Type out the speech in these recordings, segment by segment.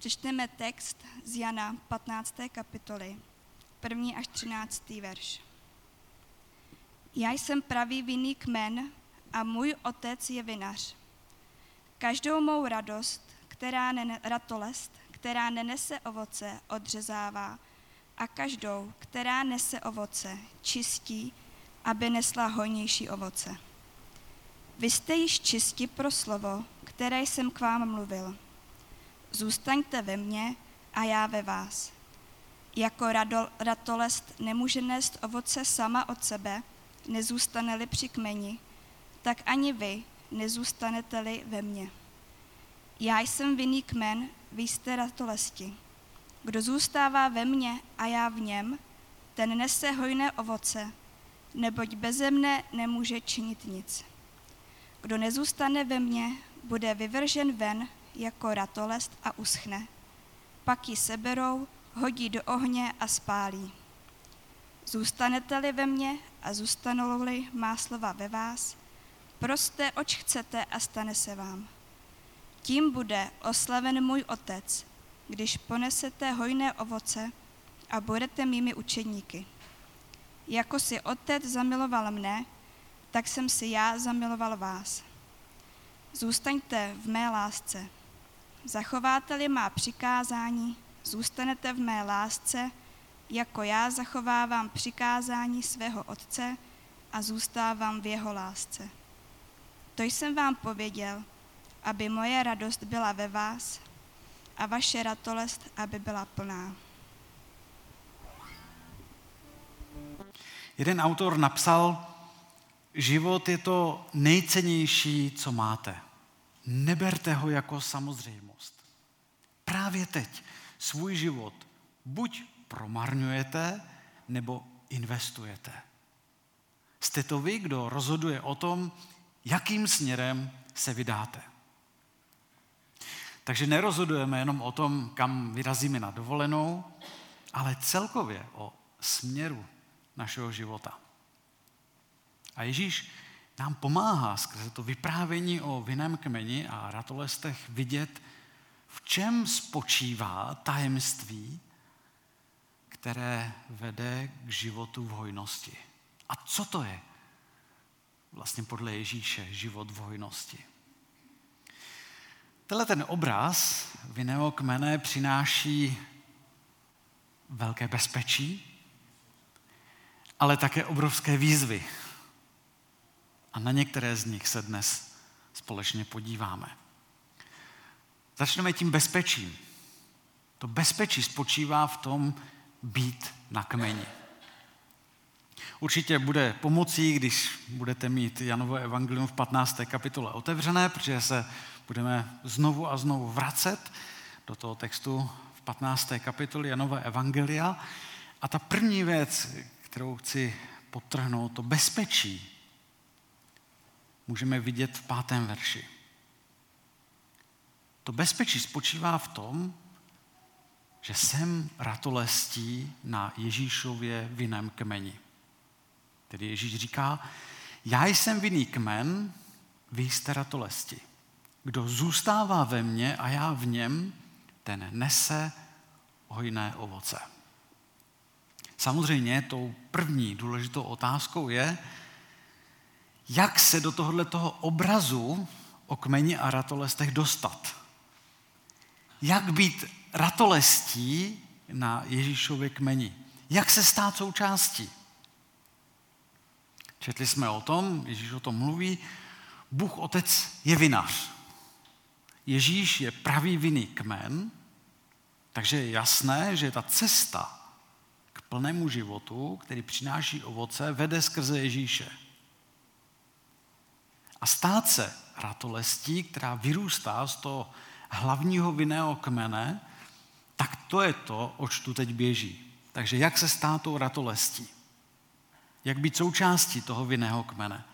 Přečteme text z Jana 15. kapitoly, 1. až 13. verš. Já jsem pravý vinný kmen a můj otec je vinař. Každou mou ratolest, která nenese ovoce, odřezává a každou, která nese ovoce, čistí, aby nesla hojnější ovoce. Vy jste již čisti pro slovo, které jsem k vám mluvil. Zůstaňte ve mně a já ve vás. Jako ratolest nemůže nést ovoce sama od sebe, nezůstane-li při kmeni, tak ani vy nezůstanete-li ve mně. Já jsem vinný kmen, vy jste ratolesti. Kdo zůstává ve mně a já v něm, ten nese hojné ovoce, neboť beze mne nemůže činit nic. Kdo nezůstane ve mně, bude vyvržen ven jako ratolest a uschne. Pak ji seberou, hodí do ohně a spálí. Zůstanete-li ve mně a zůstanou-li má slova ve vás, proste, oč chcete a stane se vám. Tím bude oslaven můj otec, když ponesete hojné ovoce a budete mými učedníky. Jako si otec zamiloval mne, tak jsem si já zamiloval vás. Zůstaňte v mé lásce. Zachováte-li má přikázání, zůstanete v mé lásce, jako já zachovávám přikázání svého otce a zůstávám v jeho lásce. To jsem vám pověděl, aby moje radost byla ve vás a vaše ratolest, aby byla plná. Jeden autor napsal, život je to nejcennější, co máte. Neberte ho jako samozřejmost. Právě teď svůj život buď promarňujete, nebo investujete. Jste to vy, kdo rozhoduje o tom, jakým směrem se vydáte. Takže nerozhodujeme jenom o tom, kam vyrazíme na dovolenou, ale celkově o směru našeho života. A Ježíš nám pomáhá skrze to vyprávění o vinném kmeni a ratolestech vidět, v čem spočívá tajemství, které vede k životu v hojnosti. A co to je vlastně podle Ježíše život v hojnosti? Tenhle ten obraz vinného kmene přináší velké bezpečí, ale také obrovské výzvy. A na některé z nich se dnes společně podíváme. Začneme tím bezpečím. To bezpečí spočívá v tom být na kmeni. Určitě bude pomocí, když budete mít Janovo evangelium v 15. kapitole otevřené, protože se budeme znovu a znovu vracet do toho textu v 15. kapitole Janova evangelia. A ta první věc, kterou chci podtrhnout, to bezpečí, můžeme vidět v 5. verši. To bezpečí spočívá v tom, že jsem ratolestí na Ježíšově vinném kmeni. Tedy Ježíš říká, já jsem vinný kmen, vy jste ratolesti. Kdo zůstává ve mně a já v něm, ten nese hojné ovoce. Samozřejmě tou první důležitou otázkou je, jak se do tohoto obrazu o kmeni a ratolestech dostat. Jak být ratolestí na Ježíšově kmeni. Jak se stát součástí. Četli jsme o tom, Ježíš o tom mluví, Bůh Otec je vinař. Ježíš je pravý vinný kmen, takže je jasné, že ta cesta k plnému životu, který přináší ovoce, vede skrze Ježíše. A stát se ratolestí, která vyrůstá z toho hlavního vinného kmene, tak to je to, oč tu teď běží. Takže jak se stát tou ratolestí? Jak být součástí toho vinného kmene?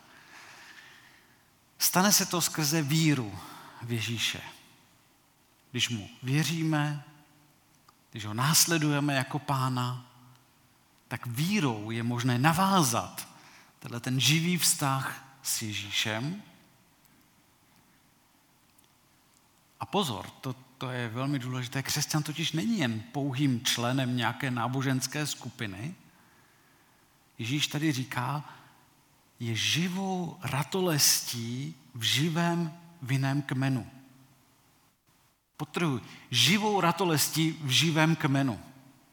Stane se to skrze víru v Ježíše. Když mu věříme, když ho následujeme jako Pána, tak vírou je možné navázat ten živý vztah s Ježíšem. A pozor, to je velmi důležité. Křesťan totiž není jen pouhým členem nějaké náboženské skupiny. Ježíš tady říká, je živou ratolestí v živém vinném kmenu. Podtrhuji, živou ratolestí v živém kmenu.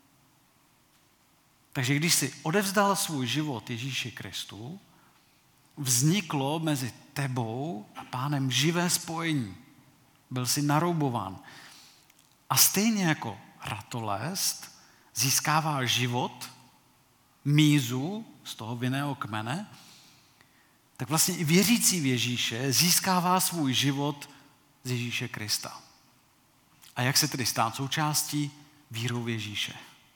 Takže když si odevzdal svůj život Ježíši Kristu, vzniklo mezi tebou a Pánem živé spojení. Byl jsi naroubován. A stejně jako ratolest získává život, mízu z toho vinného kmene, tak vlastně i věřící v Ježíše získává svůj život z Ježíše Krista. A jak se tedy stát součástí? Vírou v Ježíše.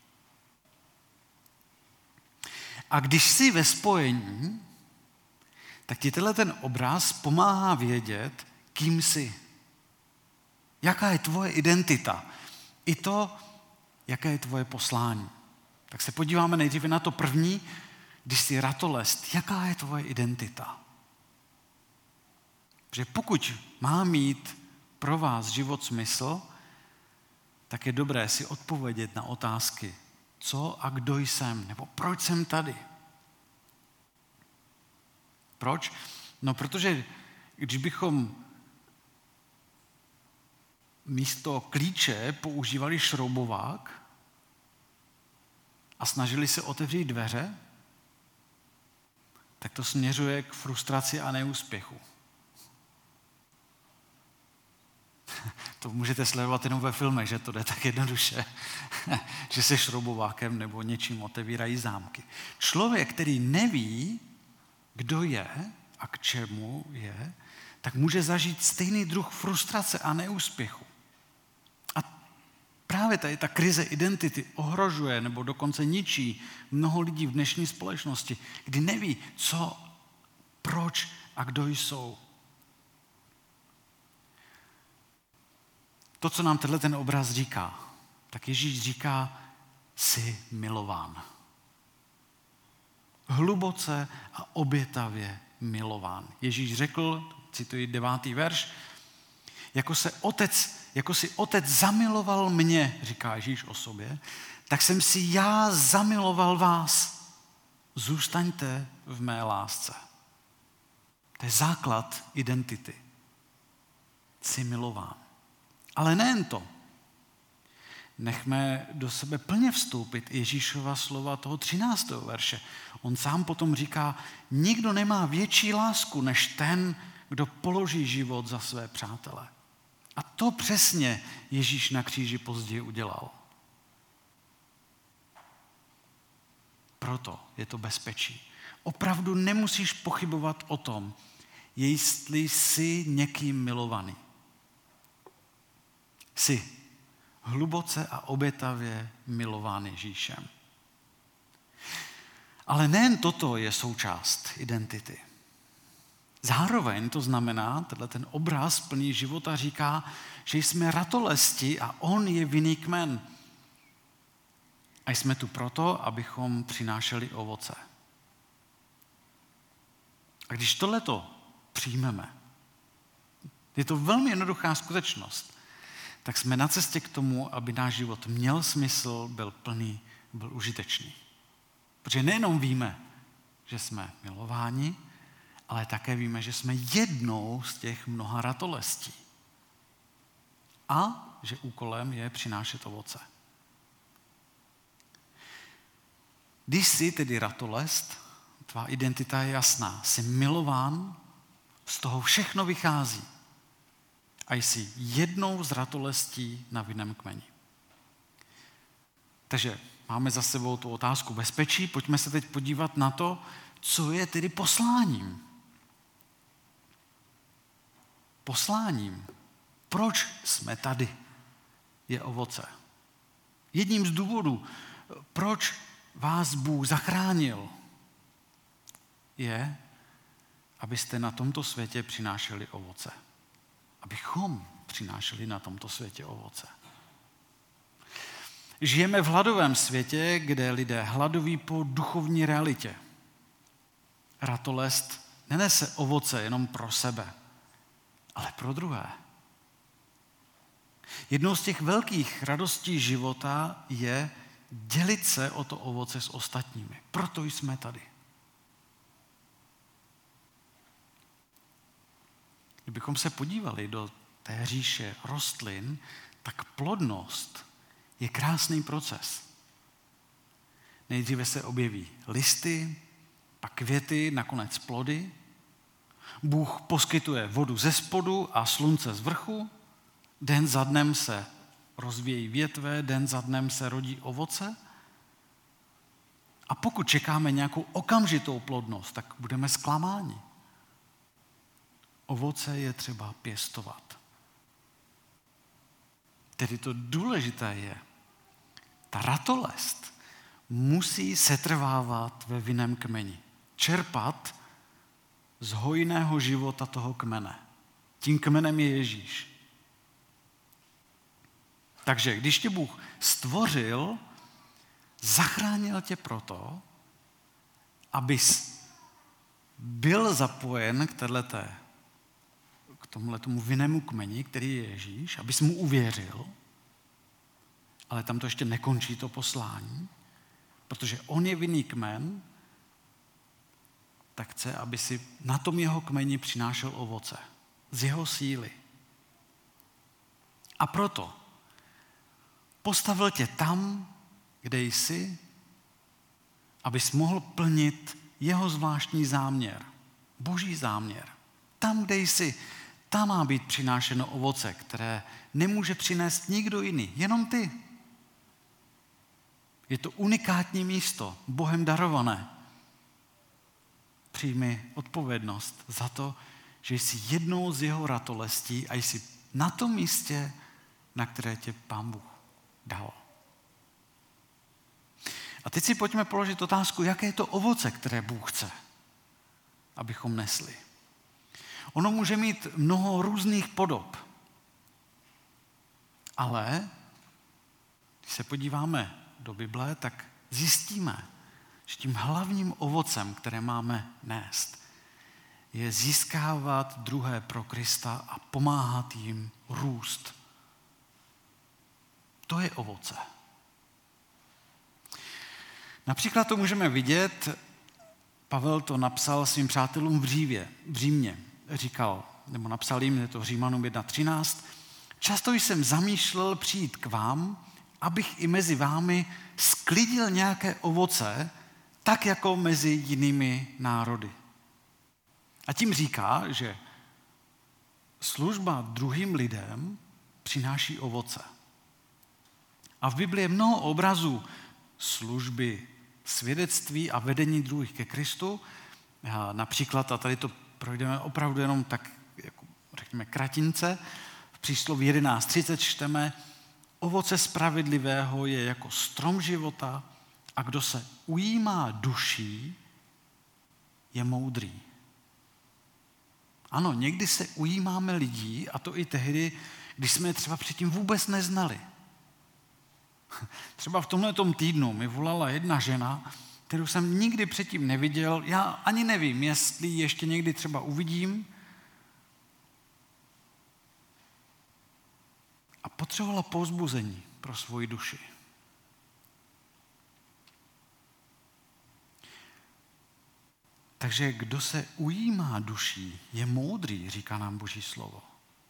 A když jsi ve spojení, tak ti ten obraz pomáhá vědět, kým jsi. Jaká je tvoje identita. I to, jaké je tvoje poslání. Tak se podíváme nejdříve na to první, když jsi ratolest. Jaká je tvoje identita? Protože pokud má mít pro vás život smysl, tak je dobré si odpovědět na otázky, co a kdo jsem, nebo proč jsem tady. Proč? No, protože když bychom místo klíče používali šroubovák a snažili se otevřít dveře, tak to směřuje k frustraci a neúspěchu. To můžete sledovat jenom ve filmech, že to jde tak jednoduše, že se šroubovákem nebo něčím otevírají zámky. Člověk, který neví, kdo je a k čemu je, tak může zažít stejný druh frustrace a neúspěchu. A právě tady ta krize identity ohrožuje nebo dokonce ničí mnoho lidí v dnešní společnosti, kdy neví, co, proč a kdo jsou. To, co nám ten obraz říká, tak Ježíš říká, jsi milován. Hluboce a obětavě milován. Ježíš řekl, cituji 9. verš, jako si otec zamiloval mě, říká Ježíš o sobě, tak jsem si já zamiloval vás. Zůstaňte v mé lásce. To je základ identity. Jsi milován. Ale nejen to. Nechme do sebe plně vstoupit Ježíšova slova toho 13. verše. On sám potom říká, nikdo nemá větší lásku, než ten, kdo položí život za své přátele. A to přesně Ježíš na kříži později udělal. Proto je to bezpečí. Opravdu nemusíš pochybovat o tom, jestli jsi někým milovaný. Jsi hluboce a obětavě milován Ježíšem. Ale nejen toto je součást identity. Zároveň to znamená, ten obraz plný života říká, že jsme ratolesti a on je vinný kmen. A jsme tu proto, abychom přinášeli ovoce. A když tohleto přijmeme, je to velmi jednoduchá skutečnost, tak jsme na cestě k tomu, aby náš život měl smysl, byl plný, byl užitečný. Protože nejenom víme, že jsme milováni, ale také víme, že jsme jednou z těch mnoha ratolestí. A že úkolem je přinášet ovoce. Když jsi tedy ratolest, tvá identita je jasná. Jsi milován, z toho všechno vychází. A jsi jednou z ratolestí na vinném kmeni. Takže máme za sebou tu otázku bezpečí. Pojďme se teď podívat na to, co je tedy posláním. Posláním. Proč jsme tady? Je ovoce. Jedním z důvodů, proč vás Bůh zachránil, je, abyste na tomto světě přinášeli ovoce. Abychom přinášeli na tomto světě ovoce. Žijeme v hladovém světě, kde lidé hladoví po duchovní realitě. Ratolest nenese ovoce jenom pro sebe, ale pro druhé. Jednou z těch velkých radostí života je dělit se o to ovoce s ostatními. Proto jsme tady. Kdybychom se podívali do té říše rostlin, tak plodnost je krásný proces. Nejdříve se objeví listy, pak květy, nakonec plody. Bůh poskytuje vodu ze spodu a slunce z vrchu. Den za dnem se rozvíjejí větve, den za dnem se rodí ovoce. A pokud čekáme nějakou okamžitou plodnost, tak budeme zklamáni. Ovoce je třeba pěstovat. Tedy to důležité je, ta ratolest musí setrvávat ve vinném kmeni. Čerpat z hojného života toho kmene. Tím kmenem je Ježíš. Takže když tě Bůh stvořil, zachránil tě proto, abys byl zapojen k tomuhletomu vinnému kmeni, který je Ježíš, abys mu uvěřil, ale tam to ještě nekončí to poslání, protože on je vinný kmen, tak chce, aby si na tom jeho kmeni přinášel ovoce z jeho síly. A proto postavil tě tam, kde jsi, abys mohl plnit jeho zvláštní záměr, boží záměr. Tam, kde jsi, tam má být přinášeno ovoce, které nemůže přinést nikdo jiný, jenom ty. Je to unikátní místo, Bohem darované. Přijmi odpovědnost za to, že jsi jednou z jeho ratolestí a jsi na tom místě, na které tě Pán Bůh dal. A teď si pojďme položit otázku, jaké je to ovoce, které Bůh chce, abychom nesli. Ono může mít mnoho různých podob, ale když se podíváme do Bible, tak zjistíme, že tím hlavním ovocem, které máme nést, je získávat druhé pro Krista a pomáhat jim růst. To je ovoce. Například to můžeme vidět, Pavel to napsal svým přátelům v Římě. Říkal, nebo napsal jim, je to Římanům 1.13, často jsem zamýšlel přijít k vám, abych i mezi vámi sklidil nějaké ovoce, tak jako mezi jinými národy. A tím říká, že služba druhým lidem přináší ovoce. A v Biblii je mnoho obrazů služby, svědectví a vedení druhých ke Kristu. Například, a tady to projdeme opravdu jenom tak, jako řekněme, kratince, v přísloví 11.30 čteme, ovoce spravedlivého je jako strom života a kdo se ujímá duší, je moudrý. Ano, někdy se ujímáme lidí, a to i tehdy, když jsme je třeba předtím vůbec neznali. Třeba v tomhletom týdnu mi volala jedna žena, kterou jsem nikdy předtím neviděl. Já ani nevím, jestli ještě někdy třeba uvidím. A potřebovala povzbuzení pro svoji duši. Takže kdo se ujímá duší, je moudrý, říká nám Boží slovo.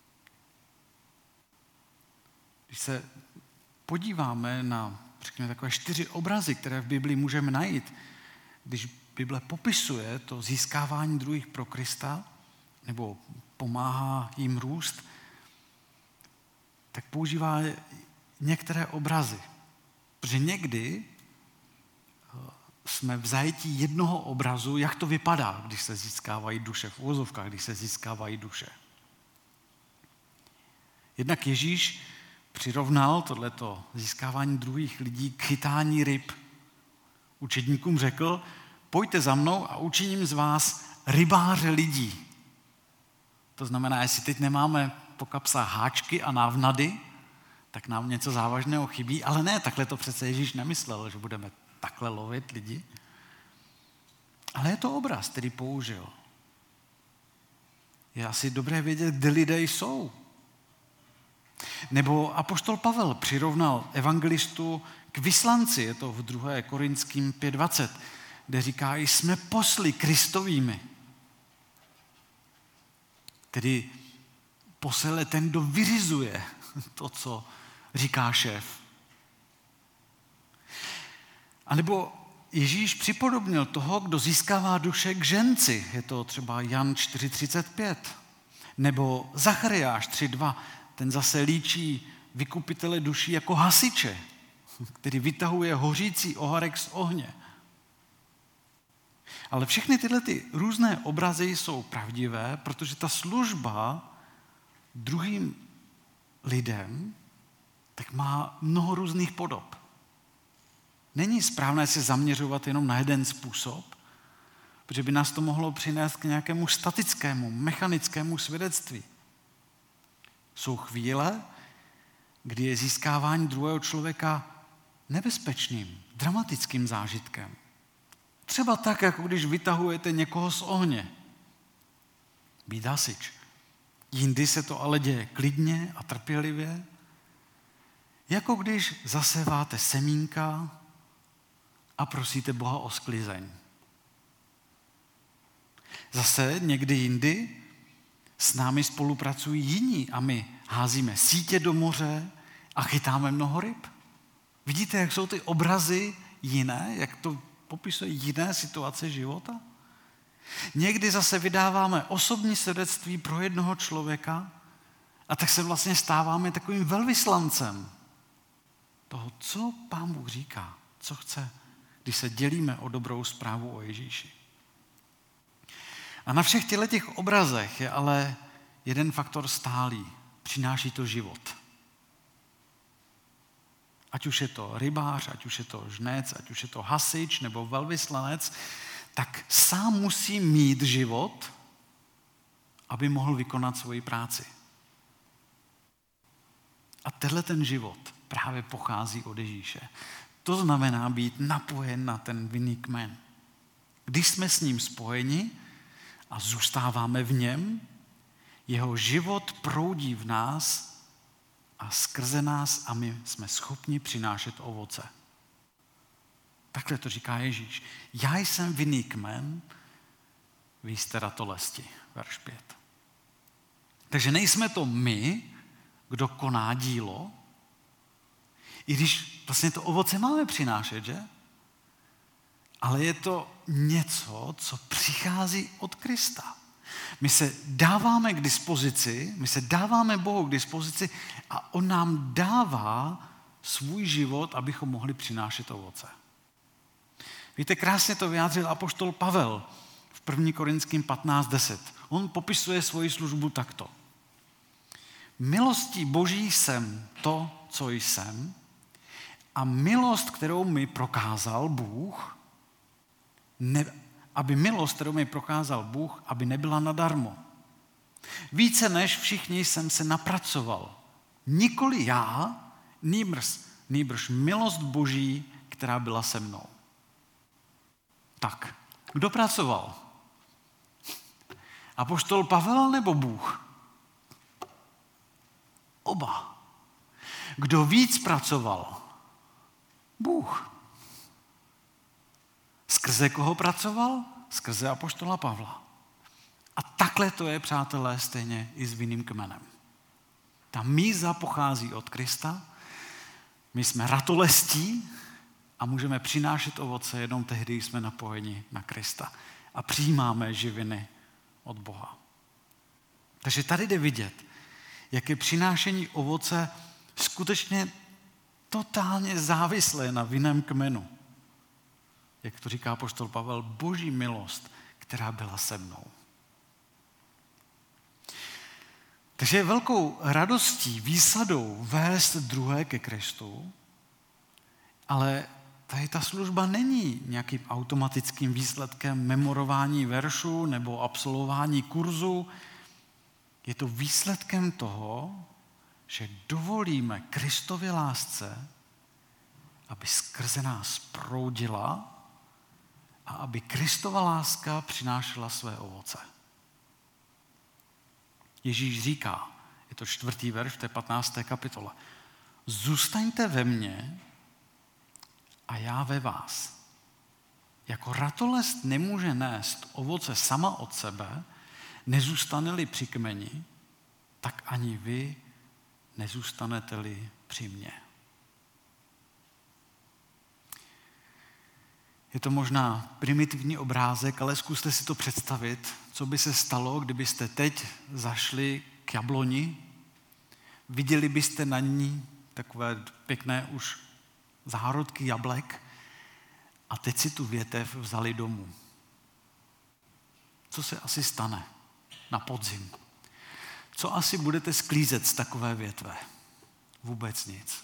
Když se podíváme na, řekněme, takové 4 obrazy, které v Biblii můžeme najít, když Bible popisuje to získávání druhých pro Krista, nebo pomáhá jim růst, tak používá některé obrazy. Protože někdy jsme v zajetí jednoho obrazu, jak to vypadá, když se získávají duše, v uvozovkách, když se získávají duše. Jednak Ježíš přirovnal tohleto získávání druhých lidí k chytání ryb. Učedníkům řekl, pojďte za mnou a učiním z vás rybáře lidí. To znamená, jestli teď nemáme po kapsách háčky a návnady, tak nám něco závažného chybí, ale ne, takhle to přece Ježíš nemyslel, že budeme takhle lovit lidi. Ale je to obraz, který použil. Je asi dobré vědět, kde lidé jsou. Nebo apoštol Pavel přirovnal evangelistu k vyslanci, je to v 2. Korinským 5:20, kde říká, jsme posly Kristovými. Tedy posel je ten, kdo vyřizuje to, co říká šéf. A nebo Ježíš připodobnil toho, kdo získává duše k ženci. Je to třeba Jan 4:35. Nebo Zachariáš 3:2. Ten zase líčí vykupitele duší jako hasiče, který vytahuje hořící oharek z ohně. Ale všechny tyhle ty různé obrazy jsou pravdivé, protože ta služba druhým lidem tak má mnoho různých podob. Není správné se zaměřovat jenom na jeden způsob, protože by nás to mohlo přinést k nějakému statickému, mechanickému svědectví. Jsou chvíle, kdy je získávání druhého člověka nebezpečným, dramatickým zážitkem. Třeba tak, jako když vytahujete někoho z ohně. Být hasič. Jindy se to ale děje klidně a trpělivě, jako když zaseváte semínka a prosíte Boha o sklizeň. Zase někdy jindy s námi spolupracují jiní a my házíme sítě do moře a chytáme mnoho ryb. Vidíte, jak jsou ty obrazy jiné, jak to popisuje jiné situace života? Někdy zase vydáváme osobní svědectví pro jednoho člověka a tak se vlastně stáváme takovým velvyslancem toho, co Pán Bůh říká, co chce, když se dělíme o dobrou zprávu o Ježíši. A na všech těch obrazech je ale jeden faktor stálý. Přináší to život. Ať už je to rybář, ať už je to žnec, ať už je to hasič nebo velvyslanec, tak sám musí mít život, aby mohl vykonat svoji práci. A tenhle ten život právě pochází od Ježíše. To znamená být napojen na ten vinný kmen. Když jsme s ním spojeni a zůstáváme v něm, jeho život proudí v nás a skrze nás a my jsme schopni přinášet ovoce. Takhle to říká Ježíš. Já jsem vinný kmen, vy jste ratolesti. Verš 5. Takže nejsme to my, kdo koná dílo, i když vlastně to ovoce máme přinášet, že? Ale je to něco, co přichází od Krista. My se dáváme k dispozici, my se dáváme Bohu k dispozici a on nám dává svůj život, abychom mohli přinášet ovoce. Víte, krásně to vyjádřil apoštol Pavel v 1. Korinským 15:10. On popisuje svoji službu takto. Milostí Boží jsem to, co jsem, a milost, kterou mi prokázal Bůh, aby nebyla nadarmo. Více než všichni jsem se napracoval. Nikoli já, nýbrž milost Boží, která byla se mnou. Tak, kdo pracoval? Apoštol Pavel nebo Bůh? Oba. Kdo víc pracoval? Bůh. Skrze koho pracoval? Skrze apoštola Pavla. A takhle to je, přátelé, stejně i s vinným kmenem. Ta míza pochází od Krista, my jsme ratolestí a můžeme přinášet ovoce jenom tehdy, když jsme napojeni na Krista a přijímáme živiny od Boha. Takže tady jde vidět, jak je přinášení ovoce skutečně totálně závislé na vinném kmenu. Jak to říká apoštol Pavel, Boží milost, která byla se mnou. Takže je velkou radostí, výsadou vést druhé ke Kristu, ale tady ta služba není nějakým automatickým výsledkem memorování veršů nebo absolvování kurzu. Je to výsledkem toho, že dovolíme Kristově lásce, aby skrze nás proudila a aby Kristova láska přinášela své ovoce. Ježíš říká, Je to 4. verš v té 15. kapitole. Zůstaňte ve mně a já ve vás. Jako ratolest nemůže nést ovoce sama od sebe, nezůstane-li při kmeni, tak ani vy nezůstanete-li při mně. Je to možná primitivní obrázek, ale zkuste si to představit, co by se stalo, kdybyste teď zašli k jabloni, viděli byste na ní takové pěkné už zárodky jablek a teď si tu větev vzali domů. Co se asi stane na podzim? Co asi budete sklízet z takové větve? Vůbec nic.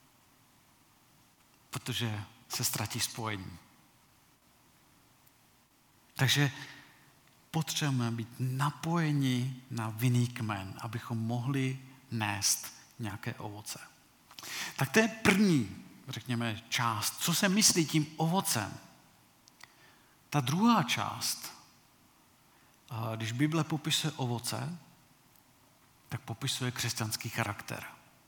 Protože se ztratí spojení. Takže potřebujeme být napojeni na vinný kmen, abychom mohli nést nějaké ovoce. Tak to je první, řekněme, část. Co se myslí tím ovocem? Ta druhá část, když Bible popisuje ovoce, tak popisuje křesťanský charakter.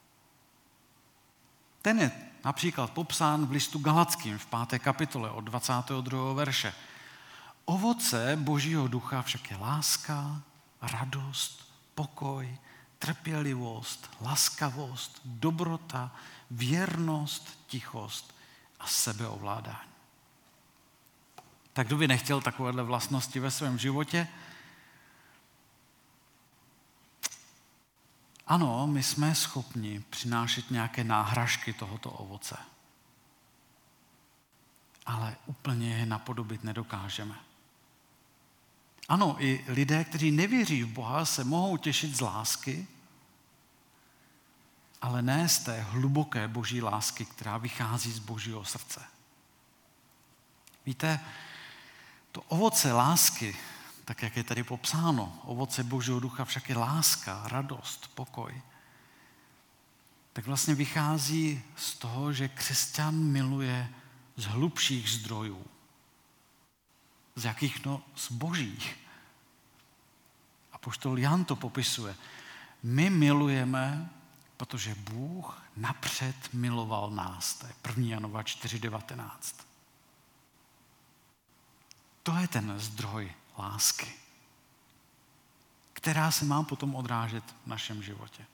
Ten je například popsán v listu Galatským v 5. kapitole od 22. verše. Ovoce Božího ducha však je láska, radost, pokoj, trpělivost, laskavost, dobrota, věrnost, tichost a sebeovládání. Tak kdo by nechtěl takovéhle vlastnosti ve svém životě? Ano, my jsme schopni přinášet nějaké náhražky tohoto ovoce. Ale úplně je napodobit nedokážeme. Ano, i lidé, kteří nevěří v Boha, se mohou těšit z lásky, ale ne z té hluboké boží lásky, která vychází z Božího srdce. Víte, to ovoce lásky, tak jak je tady popsáno, ovoce Božího ducha však je láska, radost, pokoj, tak vlastně vychází z toho, že křesťan miluje z hlubších zdrojů. Z jakých? No, z božích. Apoštol Jan to popisuje. My milujeme, protože Bůh napřed miloval nás. To je 1. Janova 4:19. To je ten zdroj lásky, která se má potom odrážet v našem životě.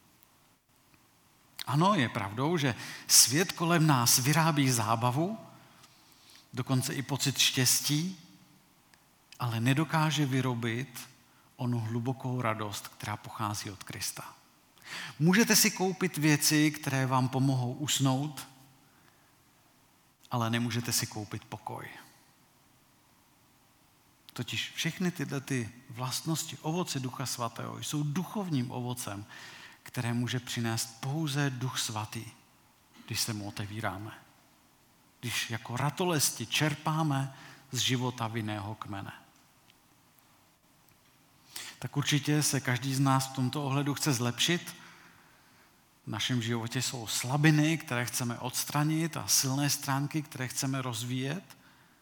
Ano, je pravdou, že svět kolem nás vyrábí zábavu, dokonce i pocit štěstí, ale nedokáže vyrobit onu hlubokou radost, která pochází od Krista. Můžete si koupit věci, které vám pomohou usnout, ale nemůžete si koupit pokoj. Totiž všechny tyhle vlastnosti ovoce Ducha Svatého jsou duchovním ovocem, které může přinést pouze Duch Svatý, když se mu otevíráme. Když jako ratolesti čerpáme z života vinného kmene. Tak určitě se každý z nás v tomto ohledu chce zlepšit. V našem životě jsou slabiny, které chceme odstranit a silné stránky, které chceme rozvíjet.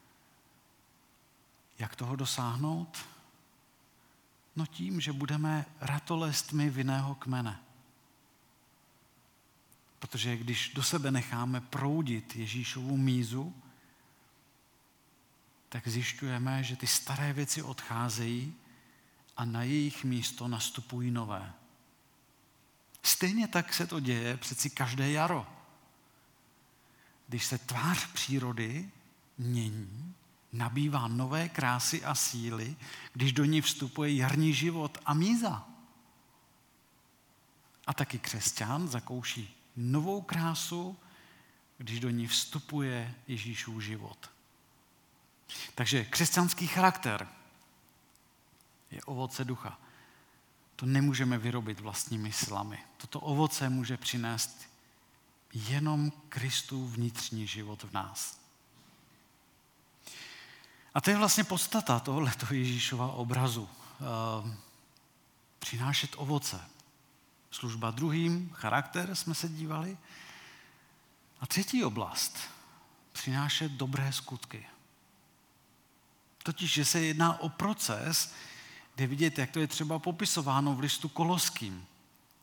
Jak toho dosáhnout? No tím, že budeme ratolestmi vinného kmene. Protože když do sebe necháme proudit Ježíšovu mízu, tak zjišťujeme, že ty staré věci odcházejí a na jejich místo nastupují nové. Stejně tak se to děje přeci každé jaro. Když se tvář přírody mění, nabývá nové krásy a síly, když do ní vstupuje jarní život a míza. A taky křesťan zakouší novou krásu, když do ní vstupuje Ježíšův život. Takže křesťanský charakter je ovoce ducha. To nemůžeme vyrobit vlastními silami. Toto ovoce může přinést jenom Kristův vnitřní život v nás. A to je vlastně podstata tohoto Ježíšova obrazu. Přinášet ovoce. Služba druhým, charakter jsme se dívali. A třetí oblast. Přinášet dobré skutky. Totiž, že se jedná o proces, kde vidět, jak to je třeba popisováno v listu Koloským.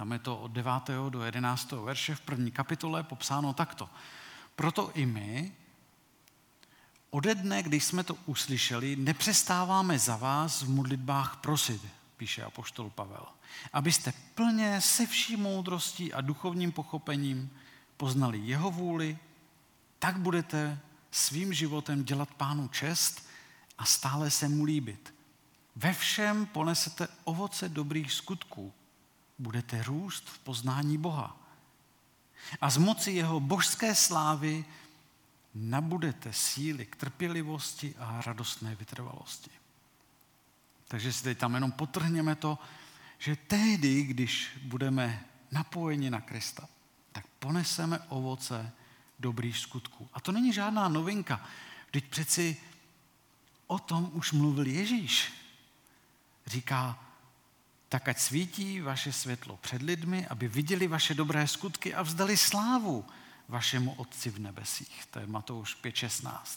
Tam je to od 9. do 11. verše v 1. kapitole popsáno takto. Proto i my, ode dne, když jsme to uslyšeli, nepřestáváme za vás v modlitbách prosit, píše apoštol Pavel, abyste plně se vší moudrostí a duchovním pochopením poznali jeho vůli, tak budete svým životem dělat Pánu čest a stále se mu líbit. Ve všem ponesete ovoce dobrých skutků, budete růst v poznání Boha. A z moci jeho božské slávy nabudete síly k trpělivosti a radostné vytrvalosti. Takže si teď tam jenom podtrhněme to, že tehdy, když budeme napojeni na Krista, tak poneseme ovoce dobrých skutků. A to není žádná novinka. Vždyť přeci o tom už mluvil Ježíš. Říká, tak ať svítí vaše světlo před lidmi, aby viděli vaše dobré skutky a vzdali slávu vašemu Otci v nebesích. To je Matouš 5:16.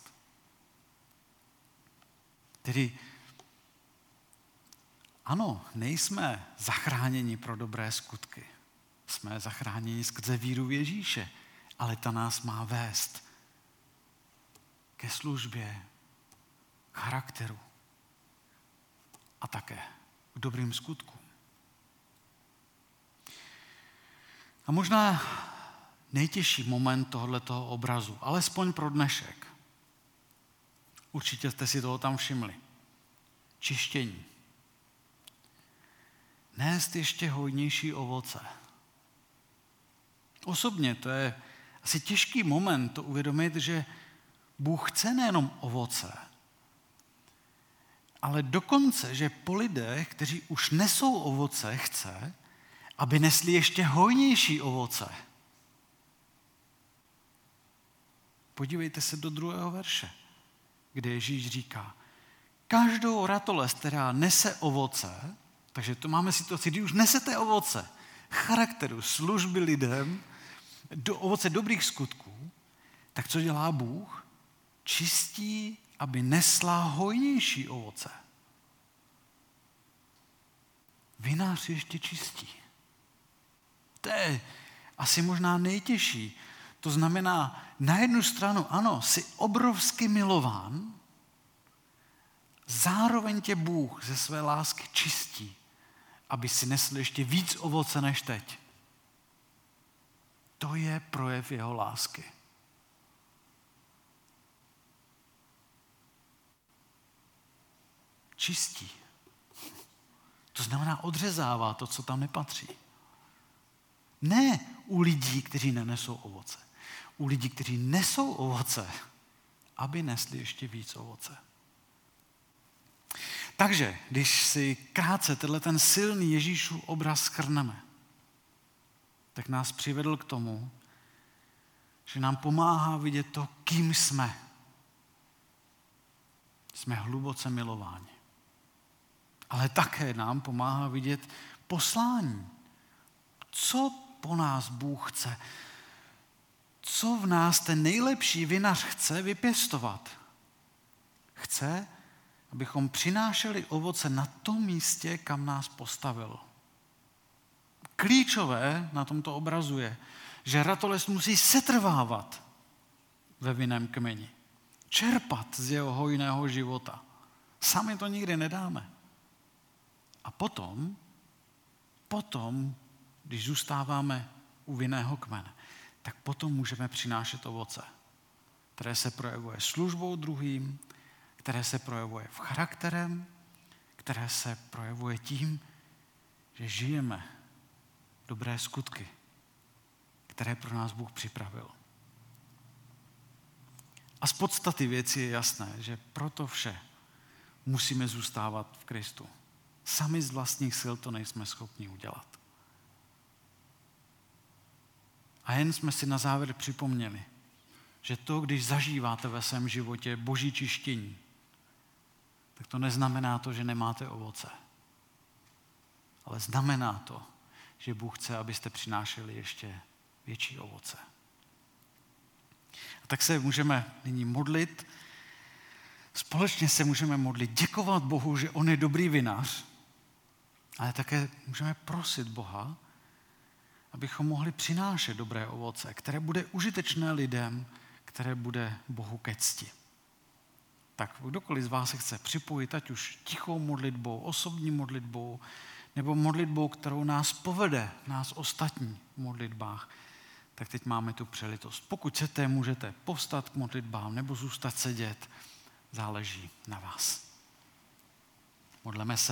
Tedy ano, nejsme zachráněni pro dobré skutky. Jsme zachráněni skrze víru v Ježíše, ale ta nás má vést ke službě, k charakteru a také k dobrým skutkům. A možná nejtěžší moment tohoto obrazu, alespoň pro dnešek. Určitě jste si toho tam všimli. Čištění. Nést ještě hojnější ovoce. Osobně to je asi těžký moment to uvědomit, že Bůh chce nejenom ovoce, ale dokonce, že po lidech, kteří už nesou ovoce, chce, aby nesli ještě hojnější ovoce. Podívejte se do 2. verše, kde Ježíš říká, každou ratolest, která nese ovoce, takže to máme situaci, kdy už nesete ovoce charakteru, služby lidem, do ovoce dobrých skutků, tak co dělá Bůh? Čistí, aby nesla hojnější ovoce. Vinář ještě čistí. To je asi možná nejtěžší. To znamená, na jednu stranu, ano, jsi obrovsky milován, zároveň tě Bůh ze své lásky čistí, aby si nesl ještě víc ovoce než teď. To je projev jeho lásky. Čistí. To znamená odřezává to, co tam nepatří. Ne u lidí, kteří nenesou ovoce. U lidí, kteří nesou ovoce, aby nesli ještě víc ovoce. Takže, když si krátce ten silný Ježíšův obraz shrneme, tak nás přivedl k tomu, že nám pomáhá vidět to, kým jsme. Jsme hluboce milováni. Ale také nám pomáhá vidět poslání. Co po nás Bůh chce? Co v nás ten nejlepší vinař chce vypěstovat? Chce, abychom přinášeli ovoce na tom místě, kam nás postavil. Klíčové na tomto obrazu je, že ratolest musí setrvávat ve vinném kmeni. Čerpat z jeho hojného života. Sami to nikdy nedáme. A potom, když zůstáváme u vinného kmene, tak potom můžeme přinášet ovoce, které se projevuje službou druhým, které se projevuje v charakterem, které se projevuje tím, že žijeme dobré skutky, které pro nás Bůh připravil. A z podstaty věci je jasné, že proto vše musíme zůstávat v Kristu. Sami z vlastních sil to nejsme schopni udělat. A jen jsme si na závěr připomněli, že to, když zažíváte ve svém životě boží čištění, tak to neznamená to, že nemáte ovoce. Ale znamená to, že Bůh chce, abyste přinášeli ještě větší ovoce. A tak se můžeme nyní modlit. Společně se můžeme modlit, děkovat Bohu, že on je dobrý vinař, ale také můžeme prosit Boha, abychom mohli přinášet dobré ovoce, které bude užitečné lidem, které bude Bohu ke cti. Tak kdokoliv z vás se chce připojit, ať už tichou modlitbou, osobní modlitbou, nebo modlitbou, kterou nás povede, nás ostatní v modlitbách, tak teď máme tu přelitost. Pokud chcete, můžete povstat k modlitbám nebo zůstat sedět. Záleží na vás. Modleme se.